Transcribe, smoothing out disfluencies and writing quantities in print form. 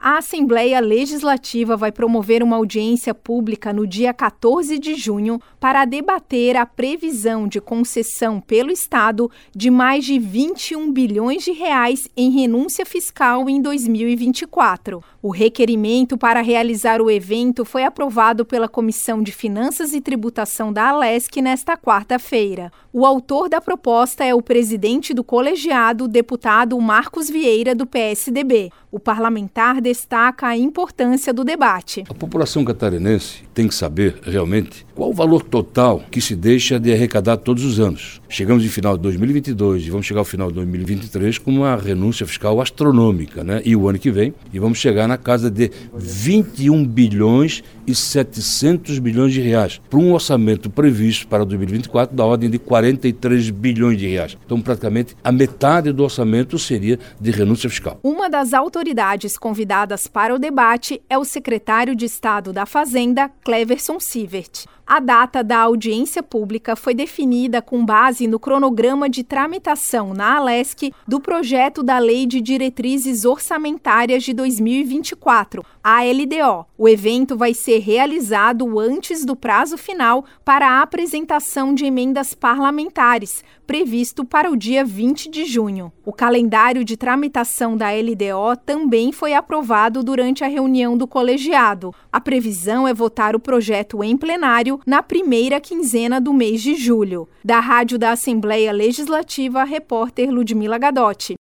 A Assembleia Legislativa vai promover uma audiência pública no dia 14 de junho para debater a previsão de concessão pelo Estado de mais de 21 bilhões de reais em renúncia fiscal em 2024. O requerimento para realizar o evento foi aprovado pela Comissão de Finanças e Tributação da Alesc nesta quarta-feira. O autor da proposta é o presidente do colegiado, deputado Marcos Vieira, do PSDB. O parlamentar destaca a importância do debate. A população catarinense tem que saber realmente qual o valor total que se deixa de arrecadar todos os anos. Chegamos no final de 2022 e vamos chegar ao final de 2023 com uma renúncia fiscal astronômica, né? E o ano que vem, e vamos chegar na casa de 21 bilhões e 700 bilhões de reais, para um orçamento previsto para 2024 da ordem de 43 bilhões de reais. Então, praticamente, a metade do orçamento seria de renúncia fiscal. Uma das autoridades convidadas para o debate é o secretário de Estado da Fazenda, Cleverson Sievert. A data da audiência pública foi definida com base no cronograma de tramitação na Alesc do projeto da Lei de Diretrizes Orçamentárias de 2024, a LDO. O evento vai ser realizado antes do prazo final para a apresentação de emendas parlamentares, previsto para o dia 20 de junho. O calendário de tramitação da LDO também foi aprovado durante a reunião do colegiado. A previsão é votar o projeto em plenário na primeira quinzena do mês de julho. Da Rádio da Assembleia Legislativa, repórter Ludmila Gadotti.